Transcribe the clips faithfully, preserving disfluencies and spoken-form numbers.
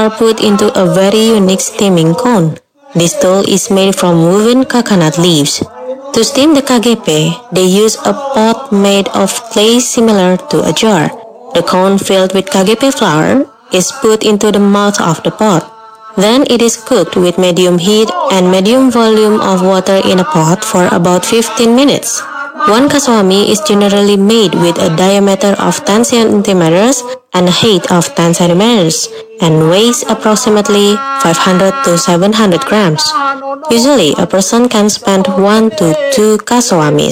are put into a very unique steaming cone. This dough is made from woven coconut leaves. To steam the kagepe, they use a pot made of clay similar to a jar. The cone filled with kagepe flour is put into the mouth of the pot. Then it is cooked with medium heat and medium volume of water in a pot for about fifteen minutes. One kaswami is generally made with a diameter of ten centimeters and a height of ten centimeters and weighs approximately five hundred to seven hundred grams. Usually, a person can spend one to two kaswamis.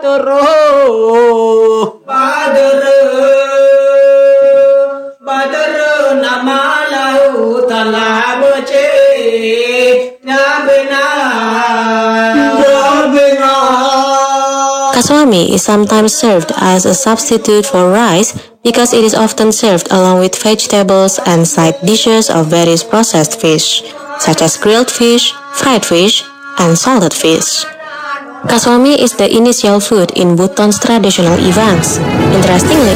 Kaswami is sometimes served as a substitute for rice because it is often served along with vegetables and side dishes of various processed fish, such as grilled fish, fried fish, and salted fish. Kaswami is the initial food in Bhutan's traditional events. Interestingly,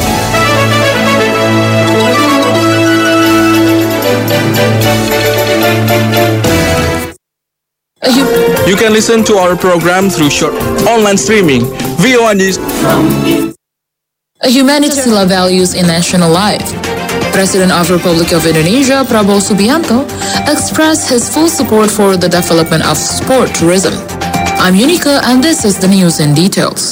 you can listen to our program through short online streaming. V O N News. Humanitarian values in national life. President of Republic of Indonesia, Prabowo Subianto, expressed his full support for the development of sport tourism. I'm Unica, and this is the news in details.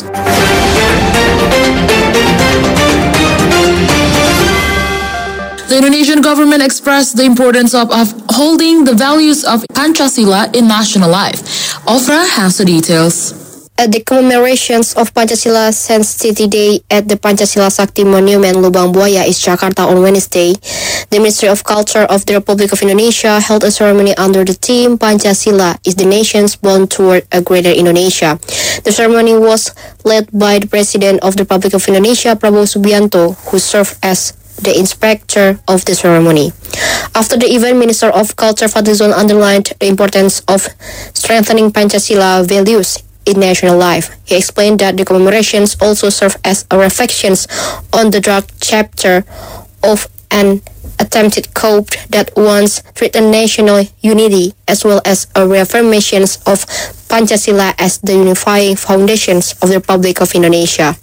The Indonesian government expressed the importance of upholding the values of Pancasila in national life. Ofra has the details. At the commemorations of Pancasila Sanctity Day at the Pancasila Sakti Monument Lubang Buaya, East Jakarta on Wednesday, the Ministry of Culture of the Republic of Indonesia held a ceremony under the theme Pancasila is the nation's bond toward a greater Indonesia. The ceremony was led by the President of the Republic of Indonesia, Prabowo Subianto, who served as the inspector of the ceremony. After the event, Minister of Culture Fadlizon underlined the importance of strengthening Pancasila values in national life. He explained that the commemorations also serve as a reflection on the dark chapter of an attempted coup that once threatened national unity, as well as a reaffirmation of Pancasila as the unifying foundations of the Republic of Indonesia.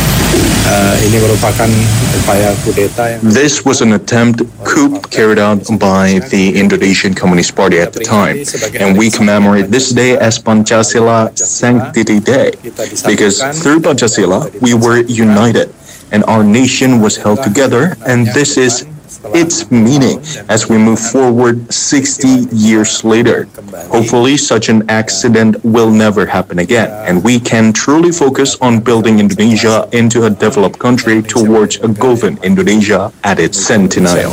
This was an attempt coup carried out by the Indonesian Communist Party at the time, and we commemorate this day as Pancasila Sanctity Day because through Pancasila we were united and our nation was held together, and this is its meaning as we move forward sixty years later. Hopefully, such an accident will never happen again, and we can truly focus on building Indonesia into a developed country towards a golden Indonesia at its centennial.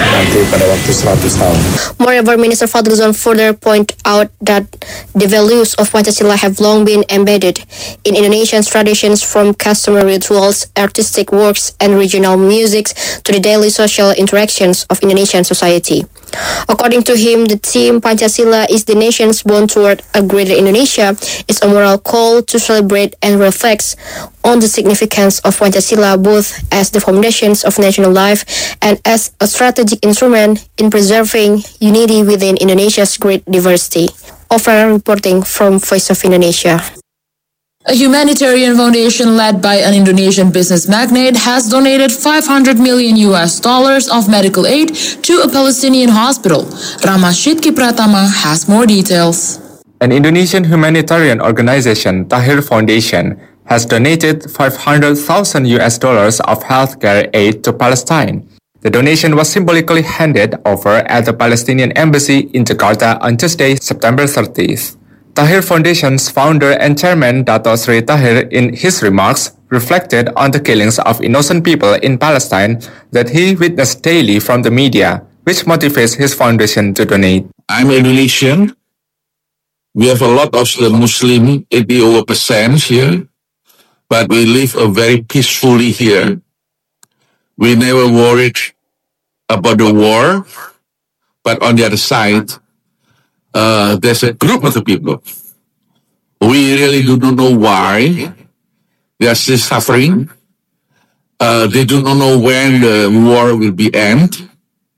Moreover, Minister Fadlizon further pointed out that the values of Pancasila have long been embedded in Indonesian traditions, from customary rituals, artistic works, and regional music to the daily social interactions of Indonesian society. According to him, the theme Pancasila is the nation's bond toward a greater Indonesia is a moral call to celebrate and reflect on the significance of Pancasila both as the foundations of national life and as a strategic instrument in preserving unity within Indonesia's great diversity. Ofra reporting from Voice of Indonesia. A humanitarian foundation led by an Indonesian business magnate has donated five hundred million U S dollars of medical aid to a Palestinian hospital. Ramashid Kipratama has more details. An Indonesian humanitarian organization, Tahir Foundation, has donated five hundred thousand U S dollars of healthcare aid to Palestine. The donation was symbolically handed over at the Palestinian embassy in Jakarta on Tuesday, September thirtieth. Tahir Foundation's founder and chairman Dato Sri Tahir, in his remarks, reflected on the killings of innocent people in Palestine that he witnessed daily from the media, which motivates his foundation to donate. I'm Indonesian. We have a lot of the Muslim, eighty over percent here, but we live a very peacefully here. We never worried about the war, but on the other side, Uh, there's a group of the people. We really do not know why they are still suffering. Uh, they do not know when the war will be end.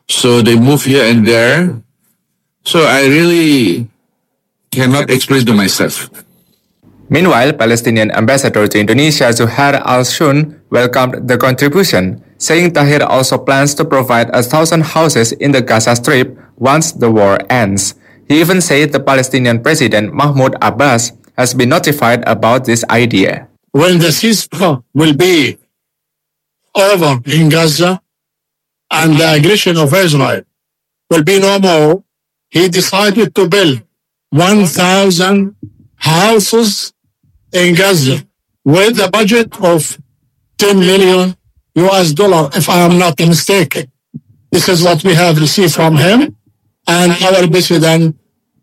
So they move here and there. So I really cannot explain to myself. Meanwhile, Palestinian ambassador to Indonesia Zuhair Al-Shun welcomed the contribution, saying Tahir also plans to provide a thousand houses in the Gaza Strip once the war ends. He even said the Palestinian president Mahmoud Abbas has been notified about this idea. When the ceasefire will be over in Gaza and the aggression of Israel will be no more, he decided to build one thousand houses in Gaza with a budget of ten million U S dollar, if I am not mistaken. This is what we have received from him, and our president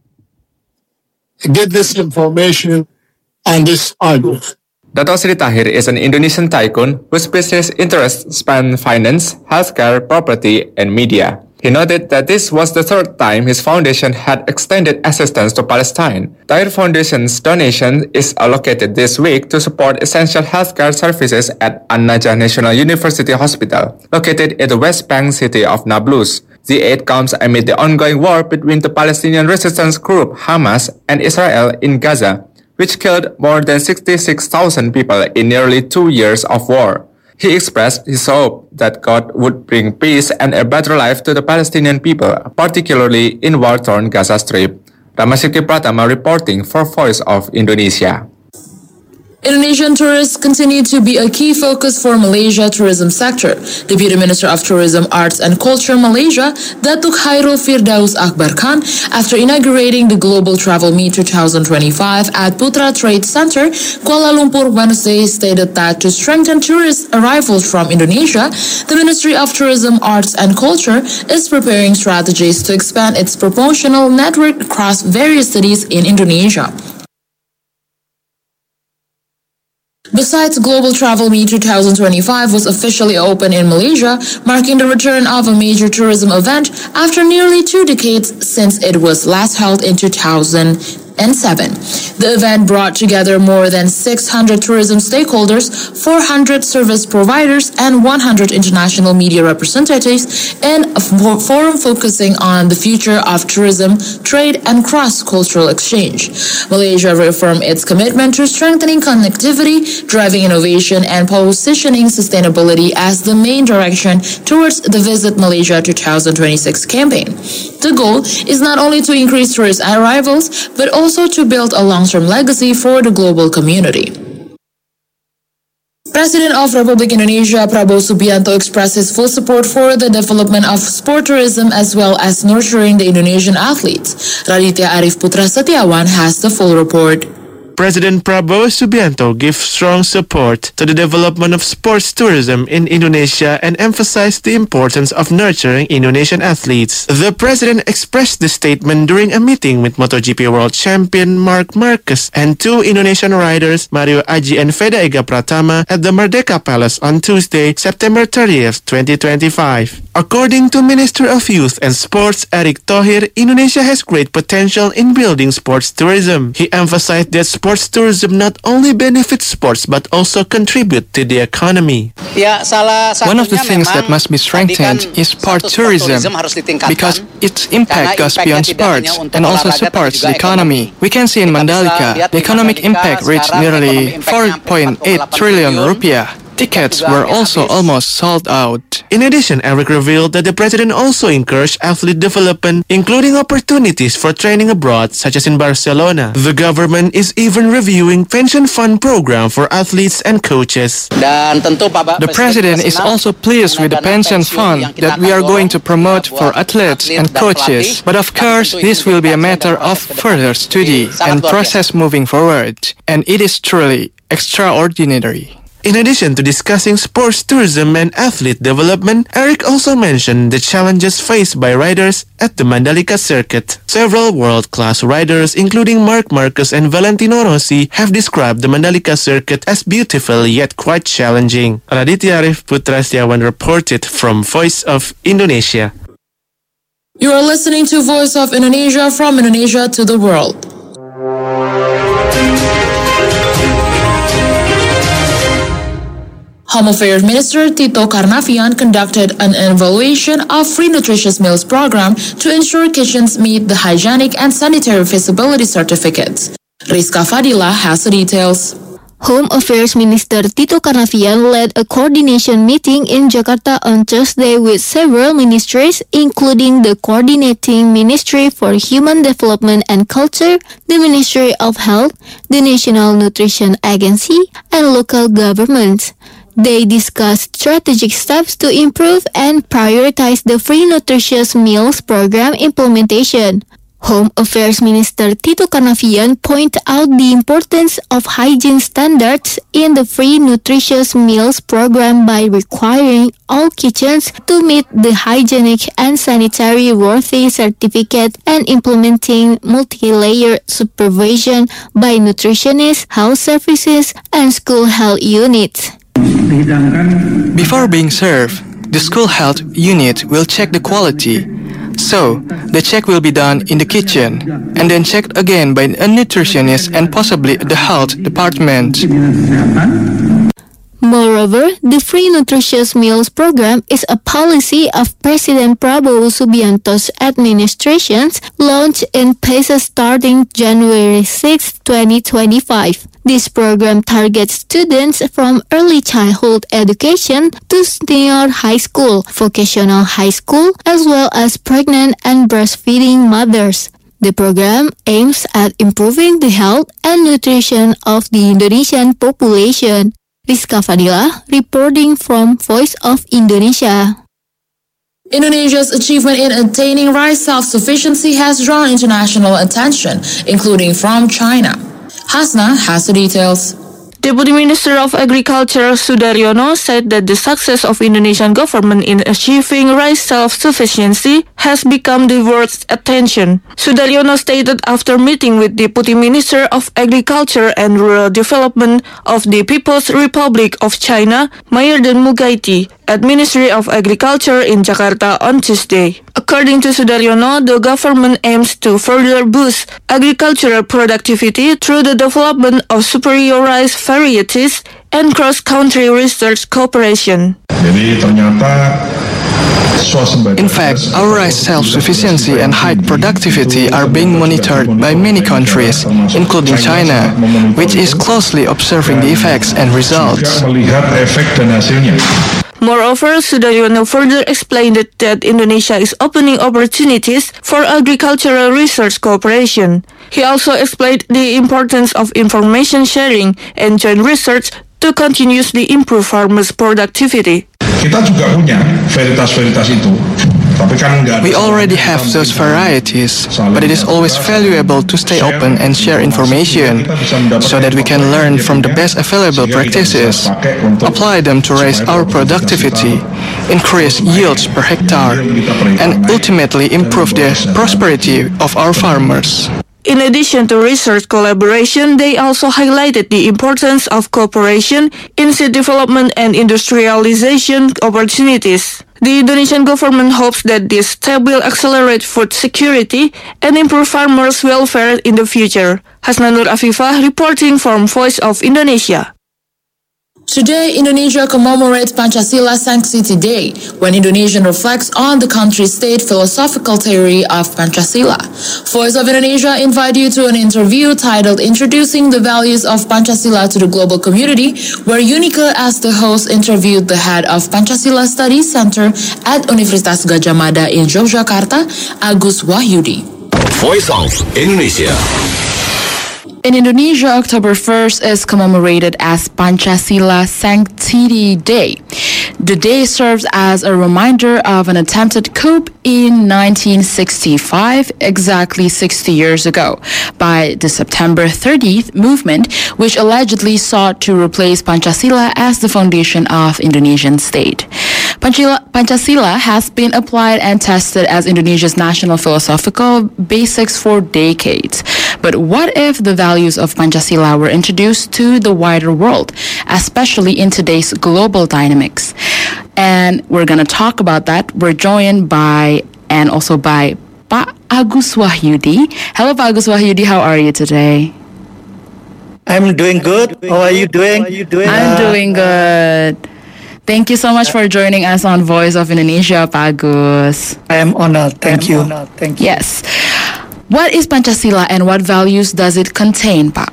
get this information and this idea. Dato Sri Tahir is an Indonesian tycoon whose business interests span finance, healthcare, property, and media. He noted that this was the third time his foundation had extended assistance to Palestine. Tahir Foundation's donation is allocated this week to support essential healthcare services at An-Najah National University Hospital, located in the West Bank city of Nablus. The aid comes amid the ongoing war between the Palestinian resistance group Hamas and Israel in Gaza, which killed more than sixty-six thousand people in nearly two years of war. He expressed his hope that God would bring peace and a better life to the Palestinian people, particularly in war-torn Gaza Strip. Ramasiki Pratama reporting for Voice of Indonesia. Indonesian tourists continue to be a key focus for Malaysia tourism sector. Deputy Minister of Tourism, Arts and Culture Malaysia, Datuk Khairul Firdaus Akbar Khan, after inaugurating the Global Travel Meet twenty twenty-five at Putra Trade Center, Kuala Lumpur Wednesday, stated that to strengthen tourist arrivals from Indonesia, the Ministry of Tourism, Arts and Culture is preparing strategies to expand its promotional network across various cities in Indonesia. Besides, Global Travel Meet twenty twenty-five was officially opened in Malaysia, marking the return of a major tourism event after nearly two decades since it was last held in two thousand seven. The event brought together more than six hundred tourism stakeholders, four hundred service providers, and one hundred international media representatives in a forum focusing on the future of tourism, trade, and cross-cultural exchange. Malaysia reaffirmed its commitment to strengthening connectivity, driving innovation, and positioning sustainability as the main direction towards the Visit Malaysia twenty twenty-six campaign. The goal is not only to increase tourist arrivals, but also to build a long-term legacy for the global community. President of Republik Indonesia Prabowo Subianto expressed his full support for the development of sport tourism as well as nurturing the Indonesian athletes. Raditya Arif Putra Setiawan has the full report. President Prabowo Subianto gave strong support to the development of sports tourism in Indonesia and emphasized the importance of nurturing Indonesian athletes. The president expressed the statement during a meeting with MotoGP World Champion Marc Marquez and two Indonesian riders, Mario Aji and Veda Ega Pratama, at the Merdeka Palace on Tuesday, September thirtieth, twenty twenty-five. According to Minister of Youth and Sports Erick Thohir, Indonesia has great potential in building sports tourism. He emphasized that sports tourism not only benefits sports but also contribute to the economy. One of the things that must be strengthened is sport tourism because its impact goes beyond sports and also supports the economy. We can see in Mandalika, the economic impact reached nearly four point eight trillion rupiah. Tickets were also almost sold out. In addition, Erick revealed that the president also encouraged athlete development, including opportunities for training abroad, such as in Barcelona. The government is even reviewing pension fund program for athletes and coaches. The president is also pleased with the pension fund that we are going to promote for athletes and coaches. But of course, this will be a matter of further study and process moving forward. And it is truly extraordinary. In addition to discussing sports tourism and athlete development, Erick also mentioned the challenges faced by riders at the Mandalika circuit. Several world-class riders, including Marc Marquez and Valentino Rossi, have described the Mandalika circuit as beautiful yet quite challenging. Raditya Arif Putra Setiawan reported from Voice of Indonesia. You are listening to Voice of Indonesia from Indonesia to the world. Home Affairs Minister Tito Karnavian conducted an evaluation of Free Nutritious Meals program to ensure kitchens meet the hygienic and sanitary feasibility certificates. Rizka Fadila has the details. Home Affairs Minister Tito Karnavian led a coordination meeting in Jakarta on Thursday with several ministries, including the Coordinating Ministry for Human Development and Culture, the Ministry of Health, the National Nutrition Agency, and local governments. They discussed strategic steps to improve and prioritize the Free Nutritious Meals program implementation. Home Affairs Minister Tito Karnavian pointed out the importance of hygiene standards in the Free Nutritious Meals program by requiring all kitchens to meet the hygienic and sanitary worthy certificate and implementing multi-layer supervision by nutritionists, health services, and school health units. Before being served, the school health unit will check the quality. So, the check will be done in the kitchen, and then checked again by a nutritionist and possibly the health department. Moreover, the Free Nutritious Meals program is a policy of President Prabowo Subianto's administration launched in phases starting January sixth, twenty twenty-five. This program targets students from early childhood education to senior high school, vocational high school, as well as pregnant and breastfeeding mothers. The program aims at improving the health and nutrition of the Indonesian population. Rizka Fadila, reporting from Voice of Indonesia. Indonesia's achievement in attaining rice self-sufficiency has drawn international attention, including from China. Hasna has the details. Deputy Minister of Agriculture Sudaryono said that the success of Indonesian government in achieving rice self-sufficiency has become the world's attention. Sudaryono stated after meeting with Deputy Minister of Agriculture and Rural Development of the People's Republic of China, Mayerden Mugaiti, at Ministry of Agriculture in Jakarta on Tuesday. According to Sudaryono, the government aims to further boost agricultural productivity through the development of superior rice varieties and cross-country research cooperation. In fact, our rice self-sufficiency and high productivity are being monitored by many countries, including China, which is closely observing the effects and results. Moreover, Sudaryono further explained that Indonesia is opening opportunities for agricultural research cooperation. He also explained the importance of information sharing and joint research to continuously improve farmers' productivity. Kita juga punya varietas-varietas itu. We already have those varieties, but it is always valuable to stay open and share information so that we can learn from the best available practices, apply them to raise our productivity, increase yields per hectare, and ultimately improve the prosperity of our farmers. In addition to research collaboration, they also highlighted the importance of cooperation in seed development and industrialization opportunities. The Indonesian government hopes that this step will accelerate food security and improve farmers' welfare in the future. Hasnanur Afifah reporting from Voice of Indonesia. Today, Indonesia commemorates Pancasila Sanctity Day, when Indonesian reflects on the country's state philosophical theory of Pancasila. Voice of Indonesia invite you to an interview titled Introducing the Values of Pancasila to the Global Community, where Unica, as the host, interviewed the head of Pancasila Studies Center at Universitas Gadjah Mada in Yogyakarta, Agus Wahyudi. Voice of Indonesia. In Indonesia, October first is commemorated as Pancasila Sanctity Day. The day serves as a reminder of an attempted coup in nineteen sixty-five, exactly sixty years ago, by the September thirtieth movement, which allegedly sought to replace Pancasila as the foundation of Indonesian state. Pancasila has been applied and tested as Indonesia's national philosophical basics for decades. But what if the values of Pancasila were introduced to the wider world, especially in today's global dynamics? And we're going to talk about that. We're joined by, and also by, Pak Agus Wahyudi. Hello, Pak Agus Wahyudi. How are you today? I'm doing good. How are you doing? I'm doing good. Thank you so much for joining us on Voice of Indonesia, Pak Agus. I am honored. Thank you. Honored. Thank you. Yes. What is Pancasila and what values does it contain, Pak?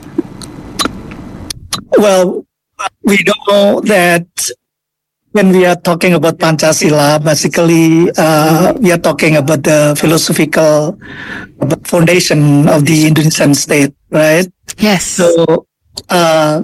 Well, we know that when we are talking about Pancasila, basically uh, we are talking about the philosophical foundation of the Indonesian state, right? Yes. So uh,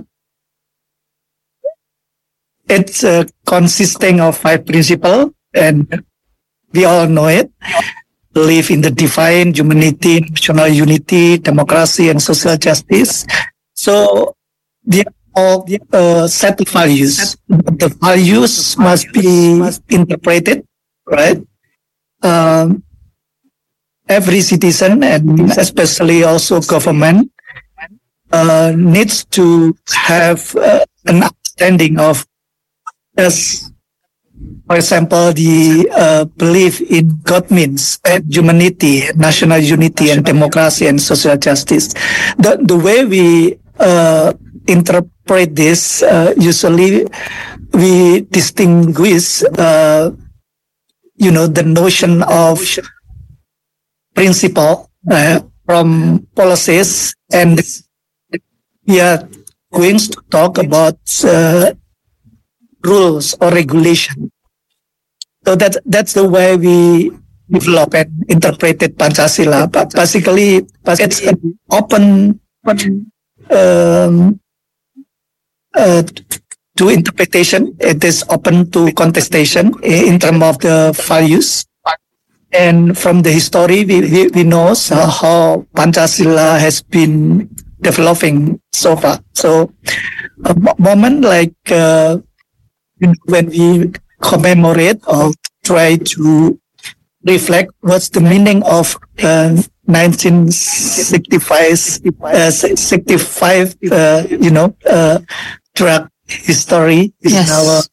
it's uh, consisting of five principles, and we all know it. Believe in the divine, humanity, national unity, democracy, and social justice. So they are all uh, set of values. The values must be interpreted, right? Um, every citizen, and especially also government, uh, needs to have uh, an understanding of, as for example, the uh, belief in God means uh, humanity, national unity, and democracy and social justice. The the way we uh, interpret this, uh, usually we distinguish, uh, you know, the notion of principle uh, from policies, and we are going to talk about uh, rules or regulation. So that that's the way we develop and interpreted Pancasila. But basically, it's an open um, uh, to interpretation. It is open to contestation in terms of the values. And from the history, we we, we know so how Pancasila has been developing so far. So a moment like uh, when we commemorate or try to reflect what's the meaning of uh, nineteen sixty-five, uh, sixty-five, uh, you know, uh, drug history in Yes. our,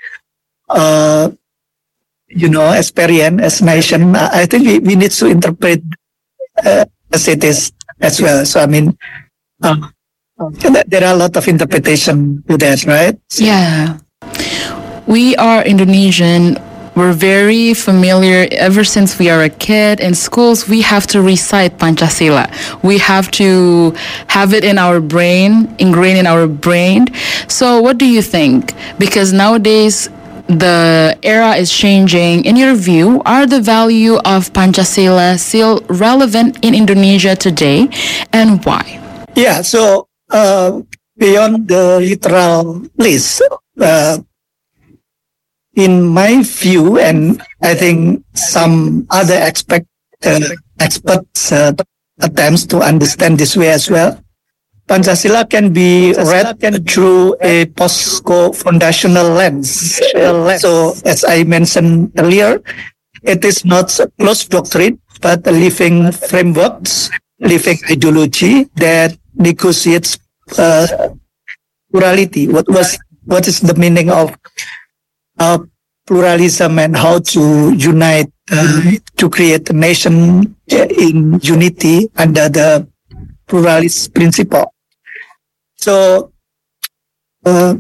uh, you know, experience as nation. I think we, we need to interpret uh, as it is as well. So I mean, uh, there are a lot of interpretation to that, right? Yeah. We are Indonesian. We're very familiar ever since we are a kid. In schools, we have to recite Pancasila. We have to have it in our brain, ingrained in our brain. So what do you think? Because nowadays, the era is changing. In your view, are the value of Pancasila still relevant in Indonesia today, and why? Yeah, so uh, beyond the literal list, uh, in my view, and I think some other expect, uh, experts uh, attempts to understand this way as well, Pancasila can be read through a post-foundational lens. So, as I mentioned earlier, it is not a closed doctrine, but a living frameworks, living ideology that negotiates uh, plurality. What was what is the meaning of uh, pluralism and how to unite uh, to create a nation in unity under the pluralist principle. So, uh,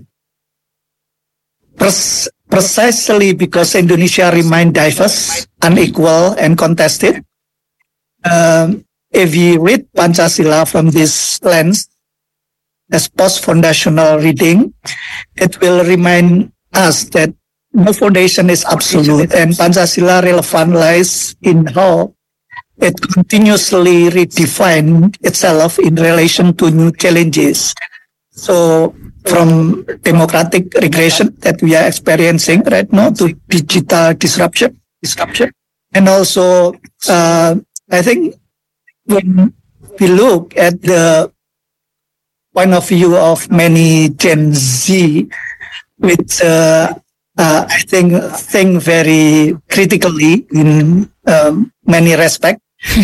pres- precisely because Indonesia remains diverse, unequal, and contested, um, if we read Pancasila from this lens as post-foundational reading, it will remind us that no foundation is absolute, and Pancasila relevant lies in how it continuously redefines itself in relation to new challenges. So, from democratic regression that we are experiencing right now to digital disruption, disruption, and also, uh, I think when we look at the point of view of many Gen Z, which uh, uh, I think think very critically in um, many respects.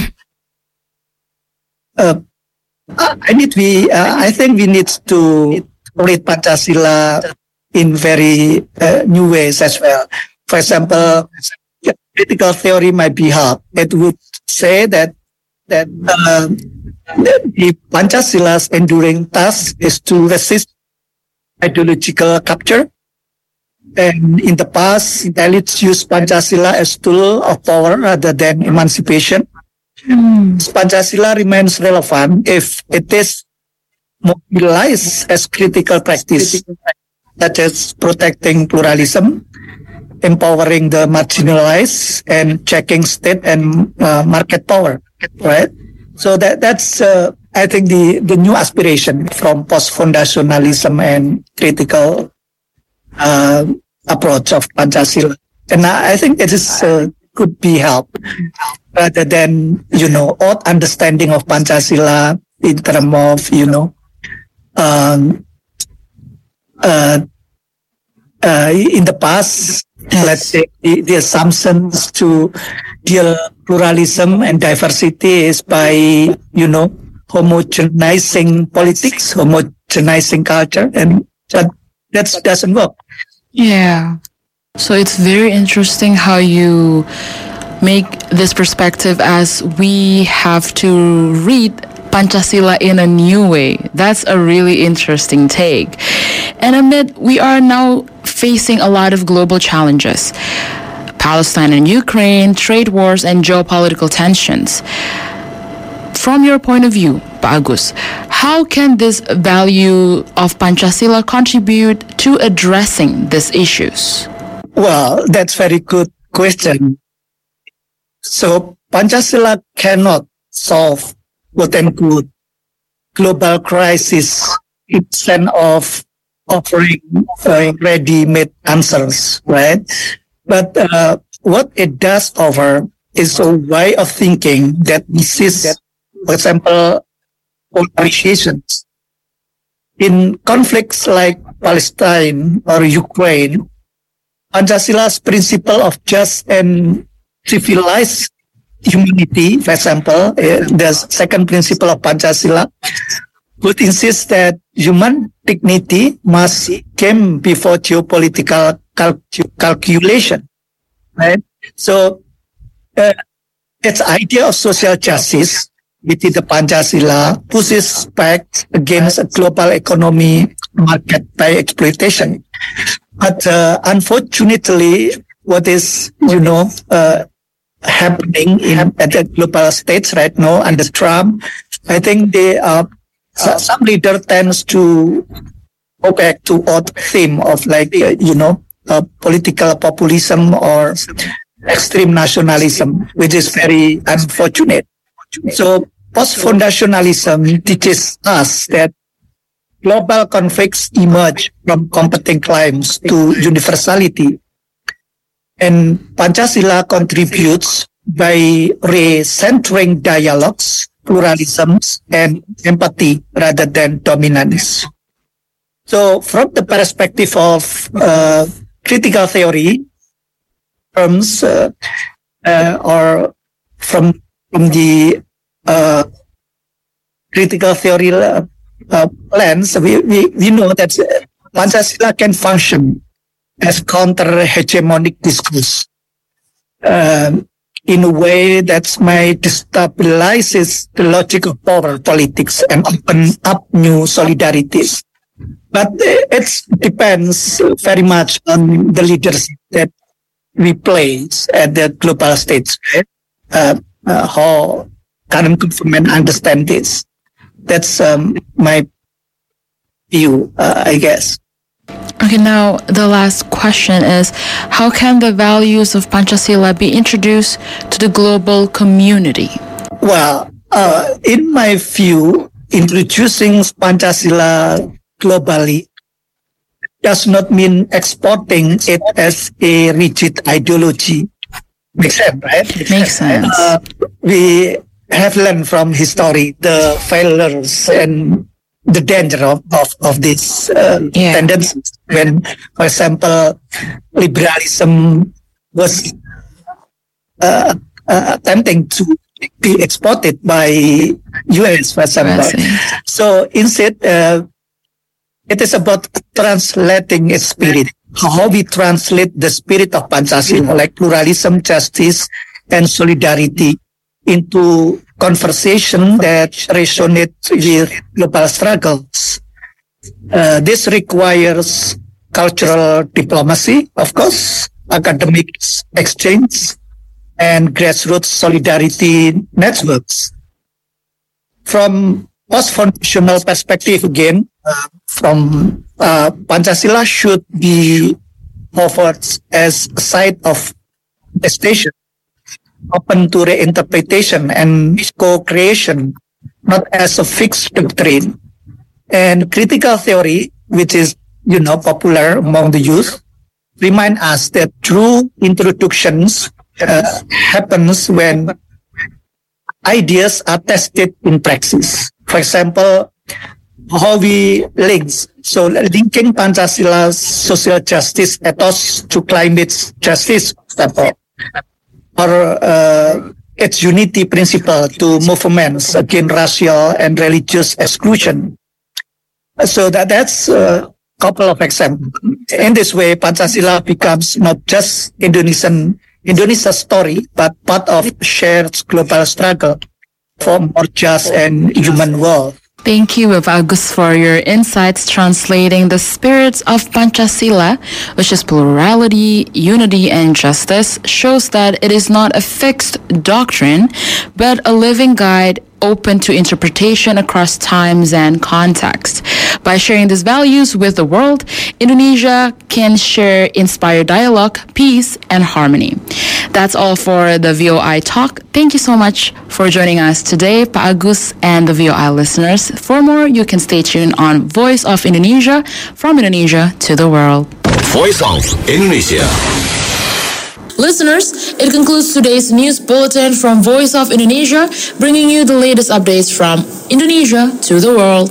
uh, I need we. Uh, I think we need to read Pancasila in very uh, new ways as well. For example, critical theory might be hard. It would say that that uh, the Pancasila's enduring task is to resist ideological capture And in the past, elites used Pancasila as tool of power rather than emancipation. Mm. Pancasila remains relevant if it is mobilized as critical practice, such as protecting pluralism, empowering the marginalized, and checking state and uh, market power, right? So that that's, uh, I think, the, the new aspiration from post-foundationalism and critical uh, approach of Pancasila. And I, I think it is uh, could be helped rather than, you know, odd understanding of Pancasila in terms of, you know, um, uh, uh, in the past, yes. let's say the, the assumptions to deal pluralism and diversity is by, you know, homogenizing politics, homogenizing culture, and that that doesn't work. Yeah. So it's very interesting how you make this perspective as we have to read Pancasila in a new way. That's a really interesting take. And Amit, we are now facing a lot of global challenges. Palestine and Ukraine, trade wars, and geopolitical tensions. From your point of view, Pak Agus, how can this value of Pancasila contribute to addressing these issues? Well, that's very good question. So Pancasila cannot solve quote-unquote global crisis instead of offering uh, ready-made answers, right? But uh, what it does offer is a way of thinking that sees, for example, polarizations. In conflicts like Palestine or Ukraine, Pancasila's principle of just and civilized humanity, for example, uh, the second principle of Pancasila, would insist that human dignity must come before geopolitical cal- calculation, right? So, uh, its idea of social justice within the Pancasila pushes back against a global economy marked by exploitation. But uh, unfortunately, what is, you know, uh, happening in, at the global stage right now under Trump, I think they are, uh, some leader tends to go back to old theme of like, uh, you know, uh, political populism or extreme nationalism, which is very unfortunate. So post-foundationalism teaches us that global conflicts emerge from competing claims to universality. And Pancasila contributes by recentering dialogues, pluralisms, and empathy rather than dominance. So from the perspective of uh, critical theory, terms, uh, uh, or from, from the uh, critical theory uh, uh, lens, we, we, we know that Pancasila can function as counter-hegemonic discourse uh, in a way that might destabilize the logic of power politics and open up new solidarities. But it depends very much on the leadership that we place at the global stage, right? Uh, uh, how current government understand this. That's um, my view, uh, I guess. Okay, now the last question is, how can the values of Pancasila be introduced to the global community? Well, uh, in my view, introducing Pancasila globally does not mean exporting it as a rigid ideology. Makes sense, right? Makes sense. Uh, we have learned from history the failures and the danger of, of, of these uh, yeah. tendencies. When, for example, liberalism was uh, uh, attempting to be exported by U S, for example. So instead, uh, it is about translating its spirit. How we translate the spirit of Pancasila, like pluralism, justice, and solidarity, into conversation that resonate with global struggles. Uh, this requires cultural diplomacy, of course, academic exchange, and grassroots solidarity networks. From post-foundational perspective again, uh, from uh, Pancasila should be offered as a site of contestation, open to reinterpretation and co-creation, not as a fixed doctrine. And critical theory, which is, you know, popular among the youth, remind us that true introductions uh, happens when ideas are tested in practice. For example, how we link, so linking Pancasila's social justice ethos to climate justice, or uh, its unity principle to movements against racial and religious exclusion. So that that's a couple of examples. In this way, Pancasila becomes not just Indonesian Indonesia's story, but part of shared global struggle for a more just and human world. Thank you, Bapak Agus, for your insights translating the spirits of Pancasila, which is plurality, unity, and justice, shows that it is not a fixed doctrine, but a living guide open to interpretation across times and contexts. By sharing these values with the world, Indonesia can share inspired dialogue, peace, and harmony. That's all for the V O I Talk. Thank you so much for joining us today, Pak Agus and the V O I listeners. For more, you can stay tuned on Voice of Indonesia, from Indonesia to the world. Voice of Indonesia. Listeners, it concludes today's news bulletin from Voice of Indonesia, bringing you the latest updates from Indonesia to the world.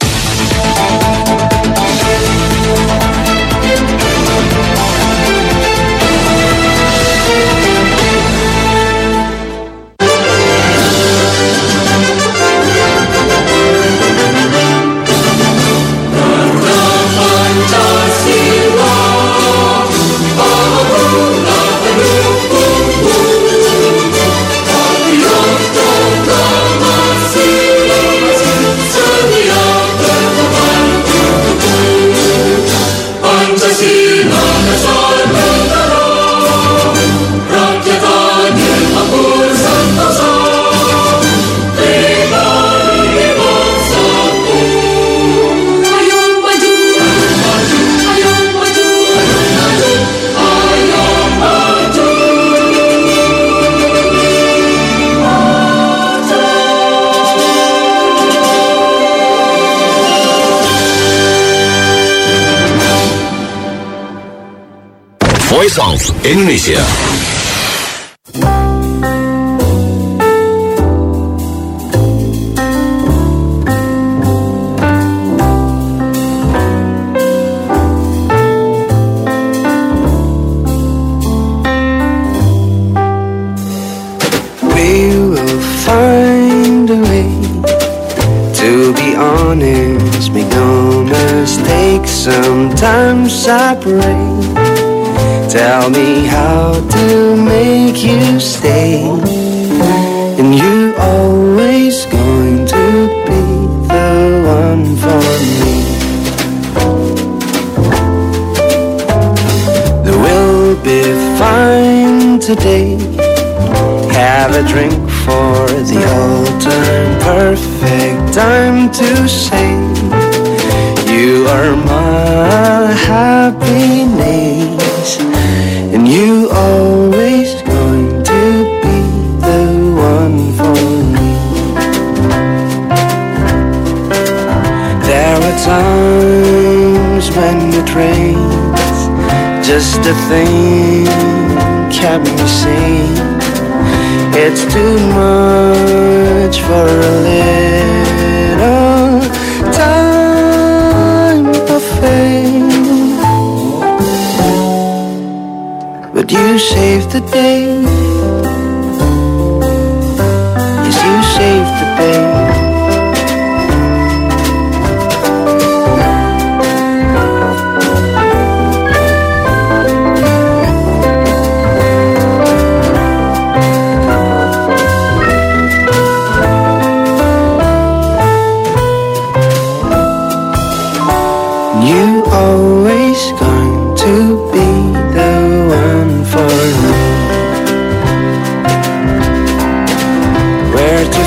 Voice of Indonesia. We will find a way. To be honest, make no mistake, sometimes I pray. Tell me how to make you stay, and you always going to be the one for me. There will be fine today. Have a drink for the all-time perfect time to say you are my happiness. And you always going to be the one for me. There were times when it rains, just a thing kept me sane. It's too much for a little time of fame. But you saved the day. Yes, you saved the day. You always gonna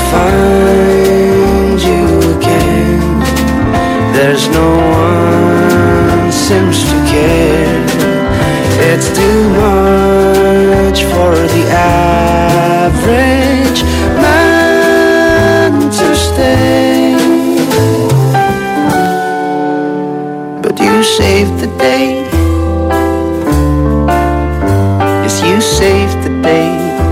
find you again. There's no one seems to care. It's too much for the average man to stay. But you saved the day. Yes, you saved the day.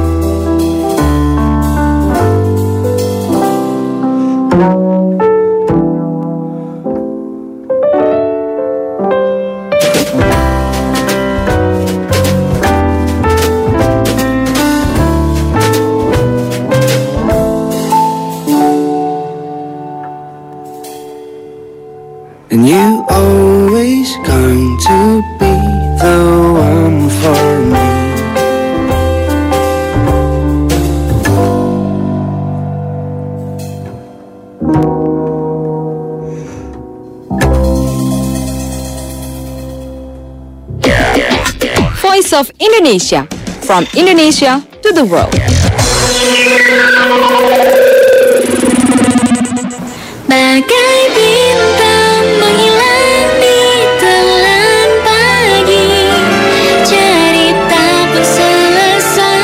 And you always going to be the one for me. Voice of Indonesia, from Indonesia to the world. Bagai bintang menghilang di telan pagi, cerita pun selesai.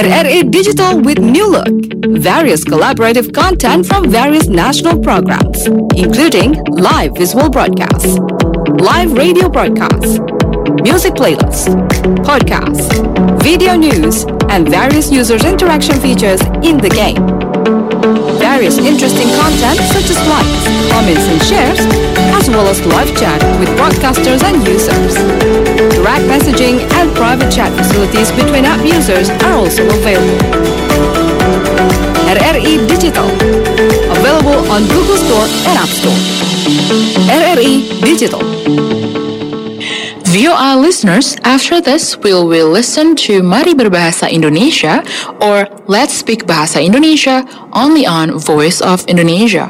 R R I Digital with new look. Various collaborative content from various national programs, including live visual broadcasts, live radio broadcasts, music playlists, podcasts, video news, and various users interaction features in the game. Various interesting content such as likes, comments, and shares, as well as live chat with broadcasters and users. Direct messaging and private chat facilities between app users are also available. R R I Digital, available on Google Store and App Store. R R I Digital. V O A listeners, after this we will listen to Mari Berbahasa Indonesia or Let's Speak Bahasa Indonesia only on Voice of Indonesia.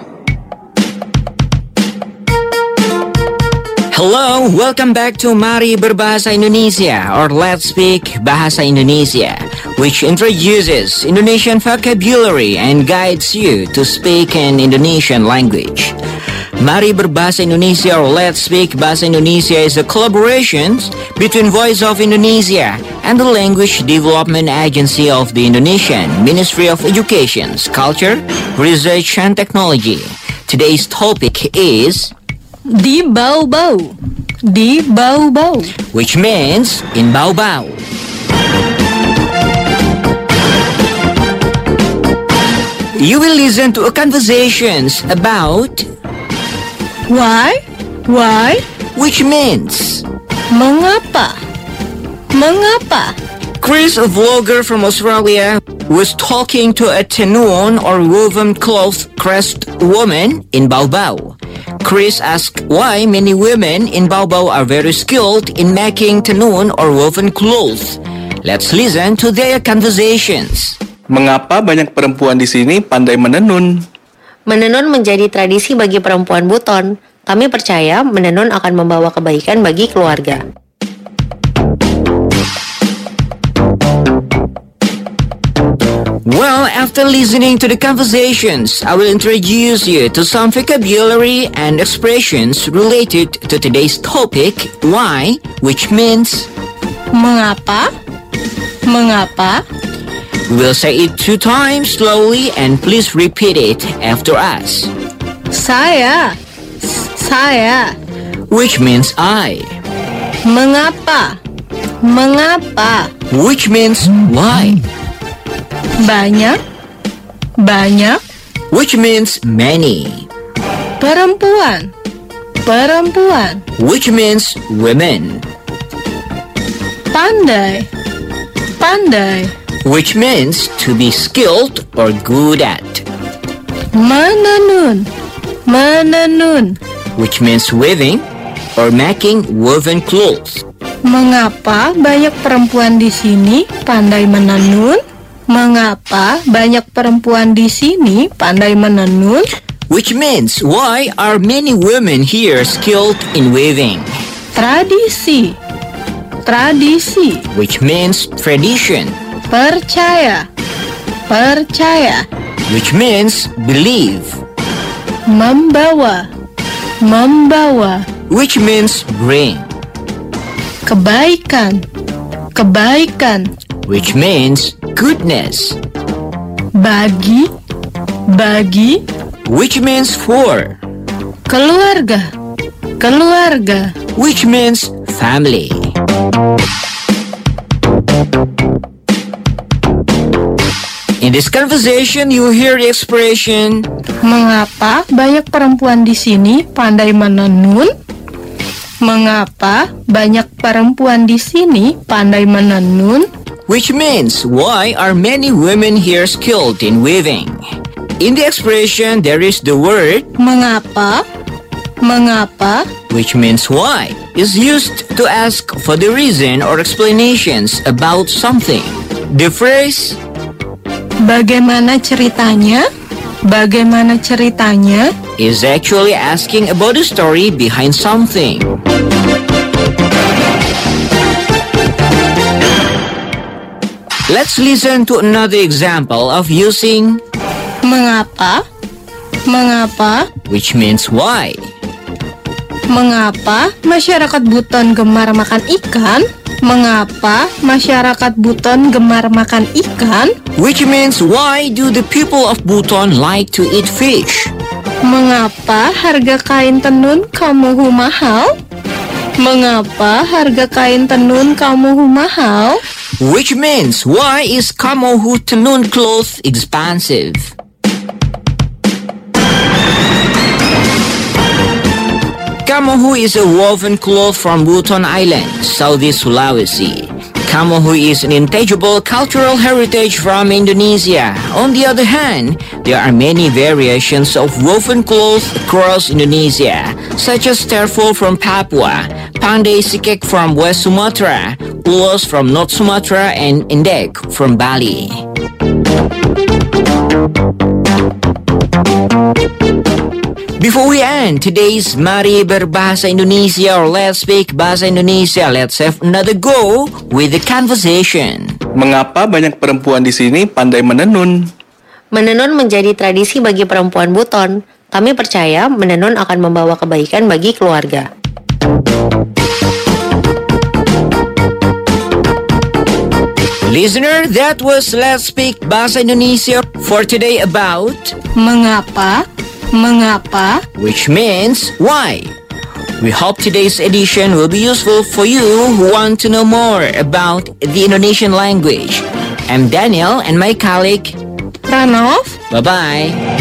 Hello, welcome back to Mari Berbahasa Indonesia or Let's Speak Bahasa Indonesia, which introduces Indonesian vocabulary and guides you to speak an Indonesian language. Mari Berbahasa Indonesia or Let's Speak Bahasa Indonesia is a collaboration between Voice of Indonesia and the Language Development Agency of the Indonesian Ministry of Education, Culture, Research and Technology. Today's topic is Di bau-bau. Di bau-bau. Which means in bau-bau. You will listen to a conversations about Why? Why? Which means Mengapa? Mengapa? Chris, a vlogger from Australia, was talking to a tenun or woven cloth crest woman in Baobao. Chris asked why many women in Baobao are very skilled in making tenun or woven clothes. Let's listen to their conversations. Mengapa banyak perempuan di sini pandai menenun? Menenun menjadi tradisi bagi perempuan buton. Kami percaya menenun akan membawa kebaikan bagi keluarga. Well, after listening to the conversations, I will introduce you to some vocabulary and expressions related to today's topic, why, which means Mengapa? Mengapa? We will say it two times slowly and please repeat it after us. Saya. Saya. Which means I. Mengapa? Mengapa? Which means why. Banyak. Banyak. Which means many. Perempuan. Perempuan. Which means women. Pandai. Pandai. Which means to be skilled or good at. Menenun. Menenun. Which means weaving or making woven clothes. Mengapa banyak perempuan di sini pandai menenun? Mengapa banyak perempuan di sini pandai menenun? Which means why are many women here skilled in weaving? Tradisi. Tradisi. Which means tradition. Percaya. Percaya. Which means believe. Membawa. Membawa. Which means bring. Kebaikan. Kebaikan. Which means goodness. Bagi. Bagi. Which means for. Keluarga. Keluarga. Which means family. In this conversation, you hear the expression Mengapa banyak perempuan di sini pandai menenun? Mengapa banyak perempuan di sini pandai menenun? Which means why are many women here skilled in weaving? In the expression, there is the word Mengapa? Mengapa? Which means why is used to ask for the reason or explanations about something. The phrase Bagaimana ceritanya? Bagaimana ceritanya? Is actually asking about the story behind something. Let's listen to another example of using Mengapa? Mengapa? Which means why. Mengapa masyarakat Buton gemar makan ikan? Mengapa masyarakat Buton gemar makan ikan? Which means, why do the people of Buton like to eat fish? Mengapa harga kain tenun Kamuhu mahal? Mengapa harga kain tenun Kamuhu mahal? Which means, why is Kamuhu tenun cloth expensive? Kamuhu is a woven cloth from Buton Island, Southeast Sulawesi. Kamuhu is an intangible cultural heritage from Indonesia. On the other hand, there are many variations of woven cloth across Indonesia, such as terful from Papua, Pandai Sikek from West Sumatra, Ulos from North Sumatra, and Endek from Bali. Before we end today's Mari Berbahasa Indonesia or Let's Speak Bahasa Indonesia, let's have another go with the conversation. Mengapa banyak perempuan di sini pandai menenun? Menenun menjadi tradisi bagi perempuan Buton. Kami percaya menenun akan membawa kebaikan bagi keluarga. Listener, that was Let's Speak Bahasa Indonesia for today about Mengapa? Mengapa? Which means why. We hope today's edition will be useful for you who want to know more about the Indonesian language. I'm Daniel and my colleague Ranov. Bye-bye.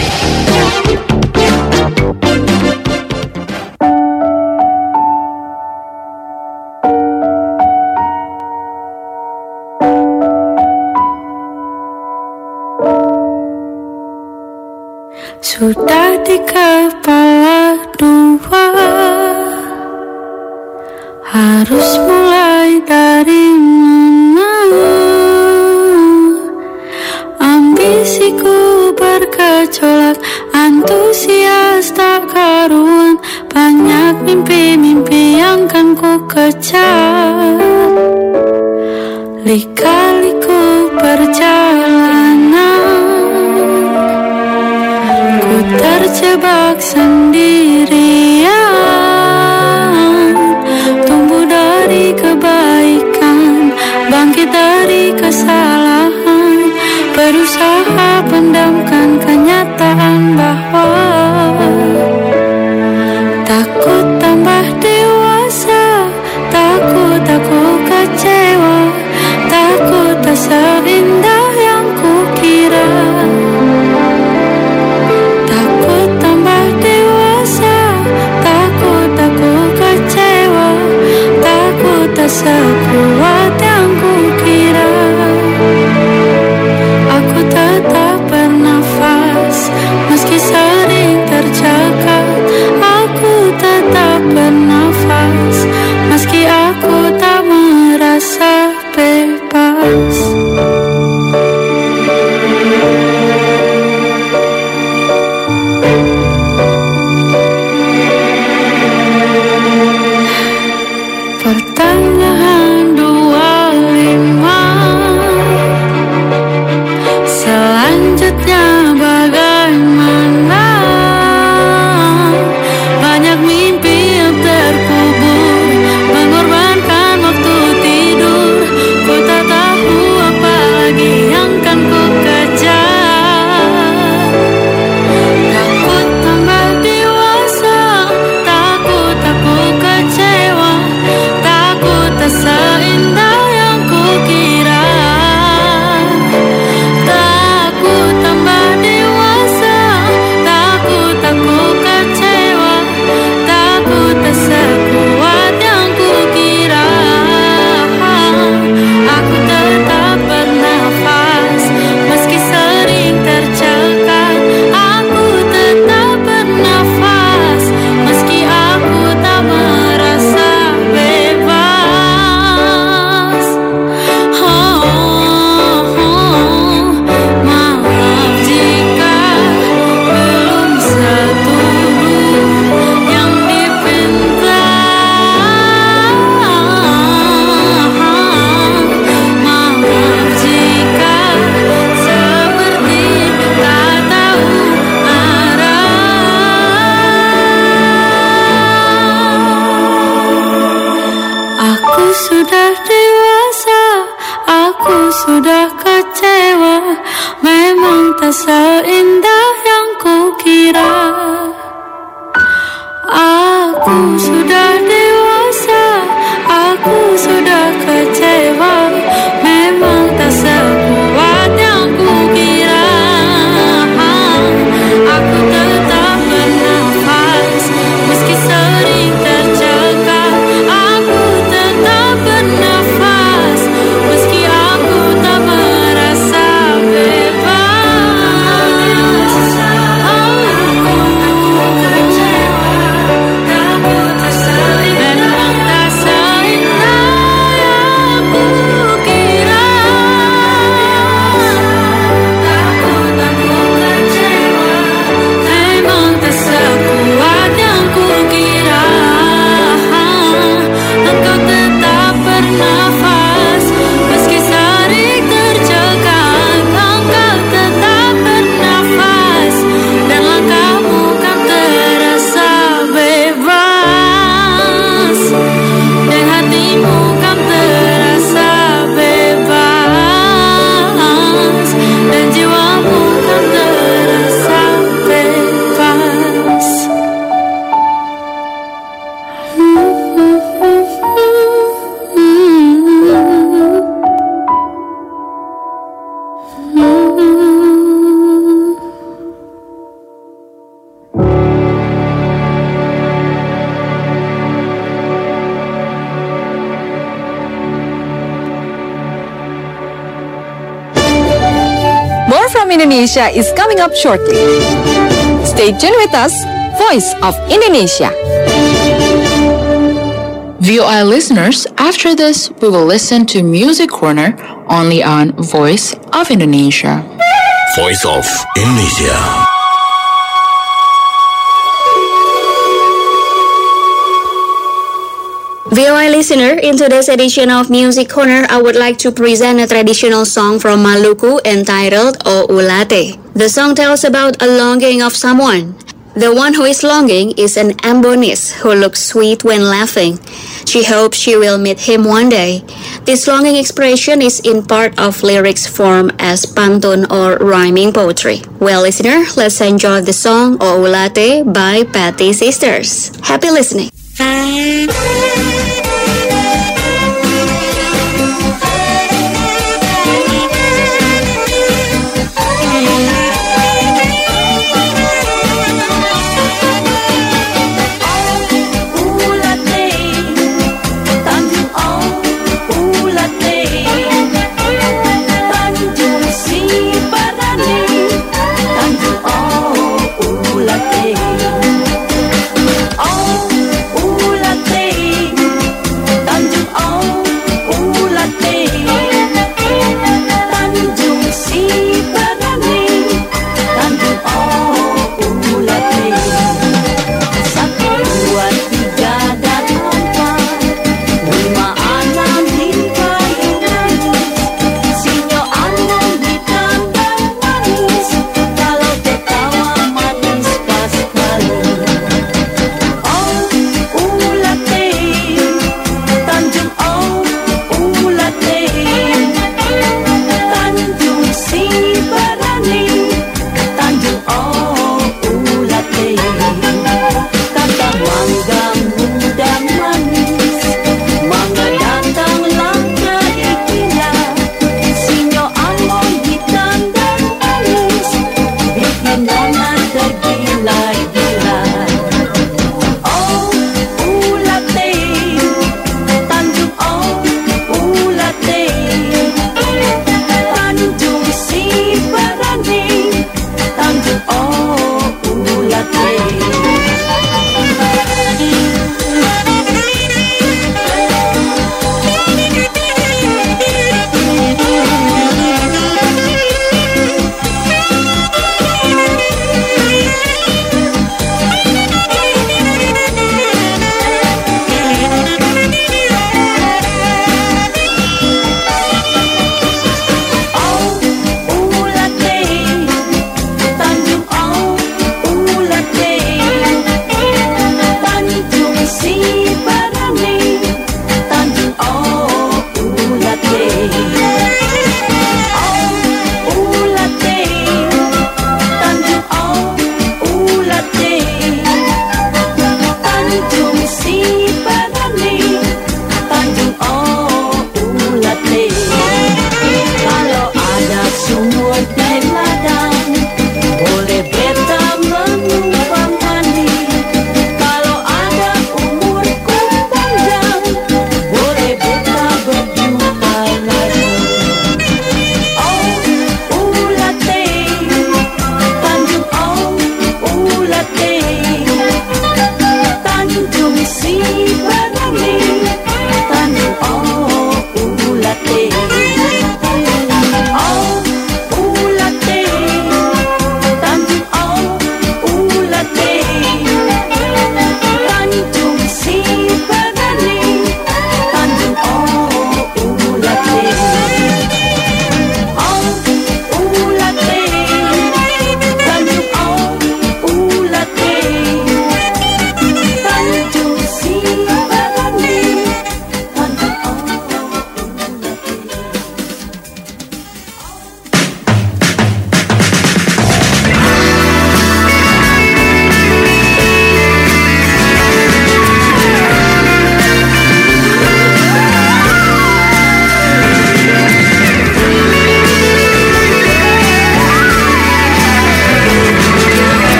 Sudah di kepala dua, harus mulai dari mana? Ambisiku bergejolak, antusias tak karuan, banyak mimpi-mimpi yang kan ku kejar. Lika-liku perjalanan, ku terjebak sendirian. Tumbuh dari kebaikan, bangkit dari kesalahan, berusaha pendamkan kenyataan bahwa takut tambah dewasa, takut aku kecewa, takut tak seindah yang kukira. Takut tambah dewasa, takut aku kecewa, takut tak sekuat yang kukira. Aku tetap bernafas, meski sering tercekat. Aku tetap bernafas, meski aku tak merasa bebas. Pertanyaan dua lima, selanjutnya bagaimana? Banyak mimpi yang terkubur, mengorbankan waktu tidur. Ku tak tahu apa lagi yang kan ku kejar. Takut tambah dewasa, takut aku kecewa, takut tak seindah yang kukira. Takut tambah dewasa, takut aku kecewa, takut tak sekuat yang kukira. Aku tetap bernafas, meski sering tercekat. Aku tetap bernafas, meski aku tak merasa bebas. Oh, oh, maaf jika belum setubuh yang dipinta. Maaf jika seperti tak tahu arah. Aku sudah dewasa, Aku sudah kecewa, memang tak seindah yang kukira. Aku sudah dewasa, aku sudah kecewa, memang tak sekuat yang kukira. Aku tetap bernafas, meski sering tercekat. Aku tetap bernafas, meski aku tak merasa bebas. Memang tak seindah yang kukira. Takut aku kecewa, memang tak sekuat yang kukira. Engkau tetap bernafas, meski sering tercekat. Engkau tetap bernafas, dan langkahmu kan terasa bebas, dan hatimu kan terasa bebas, dan jiwamu kan terasa bebas. More from Indonesia is coming up shortly. Stay tuned with us, Voice of Indonesia. V O I listeners, after this, we will listen to Music Corner only on Voice of Indonesia. Voice of Indonesia. V O I listener, in today's edition of Music Corner, I would like to present a traditional song from Maluku entitled O Ulate. The song tells about a longing of someone. The one who is longing is an Ambonese who looks sweet when laughing. She hopes she will meet him one day. This longing expression is in part of lyrics form as pantun or rhyming poetry. Well, listener, let's enjoy the song O Ulate by Patty Sisters. Happy listening. Oh, ulate,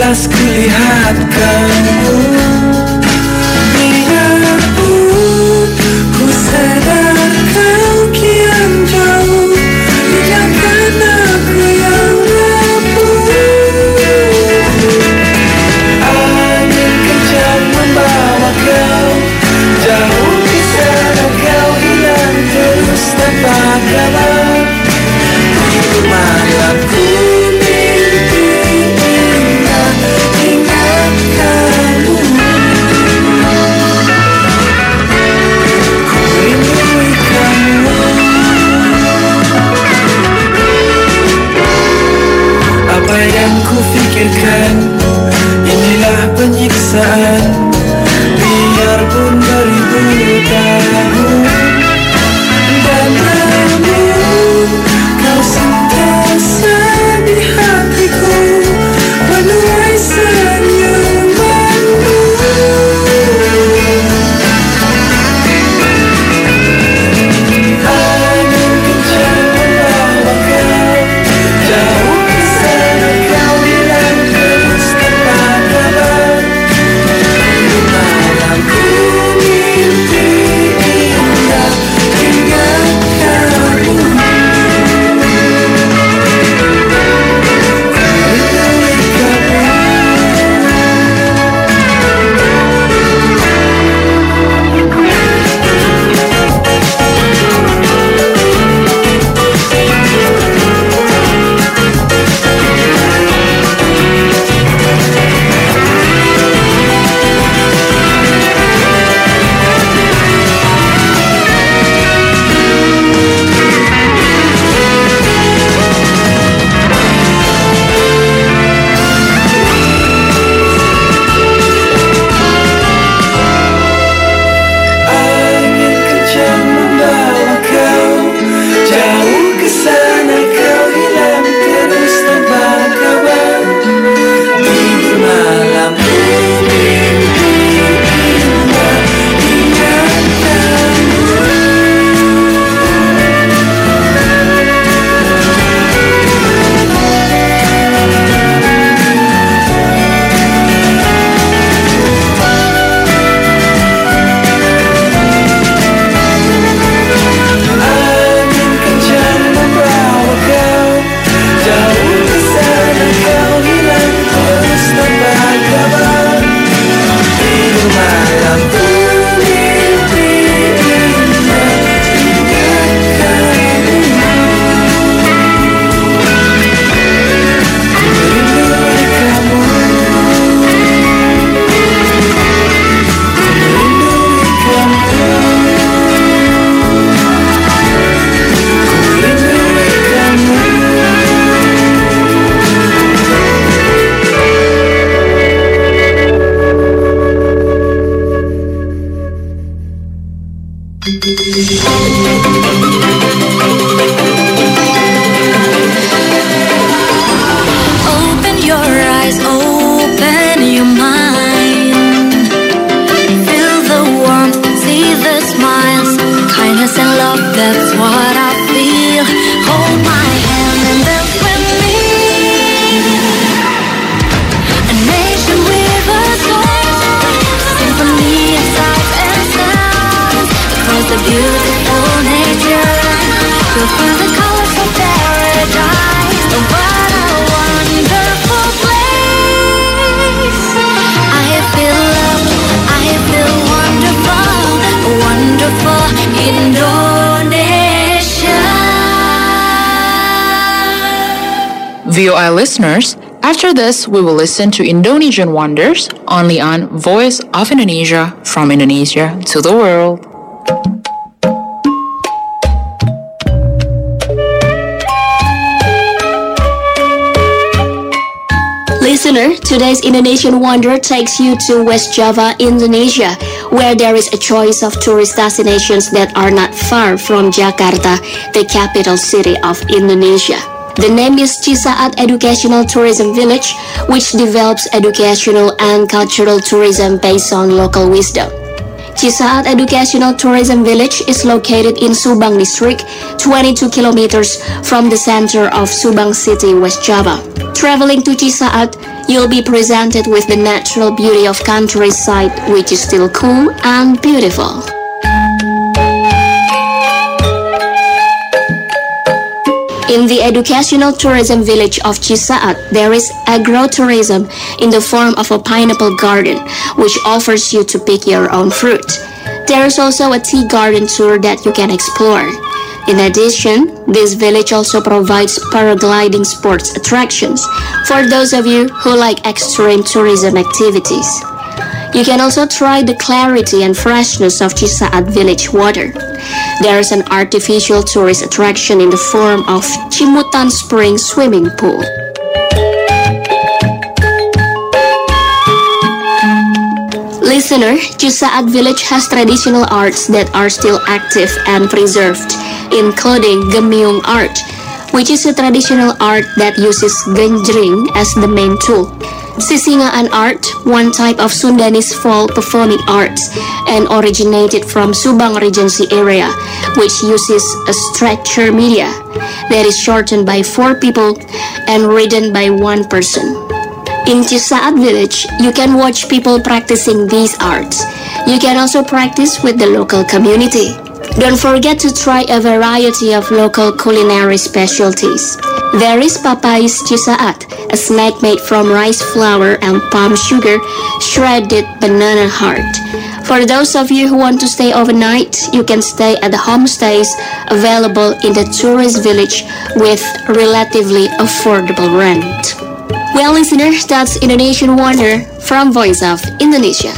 Sekilas kulihat kamu, biarpun ku sadar kau kian jauh, tinggalkan aku yang rapuh. Angin kencang membawa kau jauh ke sana, kau hilang terus tanpa kabar. Di malamku pikirkan, inilah penyiksaan, biarpun beribu tahun. Dan namun kau sentiasa di hatiku, menuai senyumanmu. Angin kencang membawa kau jauh ke sana, kau hilang terus tanpa kabar. Di malamku mimpi indah ingat kamu. Angin kencang membawa kau jauh ke sana, kau hilang terus tanpa kabar. Tidur malamku mimpi indah ingat kamu. Angin kencang membawa kau jauh ke sana, kau hilang terus tanpa kabar. Tidur malamku mimpi indah ingat kamu. Merindui kamu, merindui kamu, merindui kamu. Open your eyes, open your mind. Feel the warmth, see the smiles, kindness and love, that's what I feel. Hold my hand and dance with me. A nation with a soul, symphony of sight and sound. Across the beautiful nature, go through the colors of paradise. Oh, what a wonderful place. I feel love, I feel wonderful, wonderful Indonesia. V O I listeners, after this we will listen to Indonesian Wonders only on Voice of Indonesia, from Indonesia to the world. Listener, today's Indonesian Wonder takes you to West Java, Indonesia, where there is a choice of tourist destinations that are not far from Jakarta, the capital city of Indonesia. The name is Cisaat Educational Tourism Village, which develops educational and cultural tourism based on local wisdom. Cisaat Educational Tourism Village is located in Subang District, twenty-two kilometers from the center of Subang City, West Java. Traveling to Cisaat, you'll be presented with the natural beauty of countryside, which is still cool and beautiful. In the educational tourism village of Cisaat, there is agrotourism in the form of a pineapple garden, which offers you to pick your own fruit. There is also a tea garden tour that you can explore. In addition, this village also provides paragliding sports attractions for those of you who like extreme tourism activities. You can also try the clarity and freshness of Cisaat village water. There is an artificial tourist attraction in the form of Cimutan Spring Swimming Pool. Listener, Cisaat village has traditional arts that are still active and preserved, including Gemyung art, which is a traditional art that uses genjring as the main tool. Sisingaan art, one type of Sundanese folk performing arts, and originated from Subang Regency area, which uses a stretcher media that is shortened by four people and ridden by one person. In Cisaat village, you can watch people practicing these arts. You can also practice with the local community. Don't forget to try a variety of local culinary specialties. There is Papais Cisaat, a snack made from rice flour and palm sugar, shredded banana heart. For those of you who want to stay overnight, you can stay at the homestays available in the tourist village with relatively affordable rent. Well, listeners, that's Indonesian Wonder from Voice of Indonesia.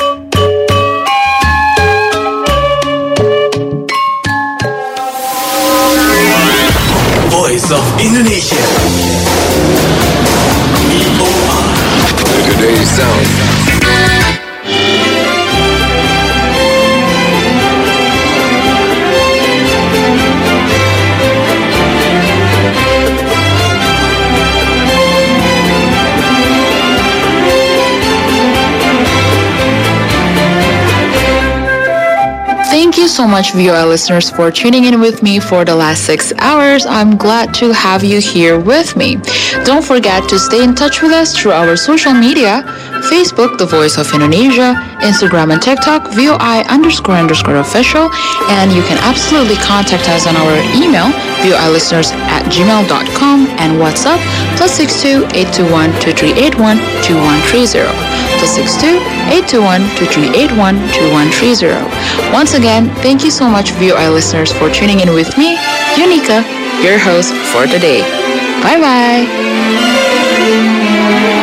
Voice of Indonesia. V O R. Today's sound. Thank you so much, V O R listeners, for tuning in with me for the last six hours. I'm glad to have you here with me. Don't forget to stay in touch with us through our social media, Facebook, The Voice of Indonesia, Instagram and TikTok, V O I underscore underscore official, and you can absolutely contact us on our email, V O I listeners at gmail dot com, and WhatsApp, plus six two, eight two one, two three eight one, two one three zero. Plus six two, eight two one, two three eight one, two one three zero. Once again, thank you so much, V O I listeners, for tuning in with me, Unica, your host for today. Bye-bye.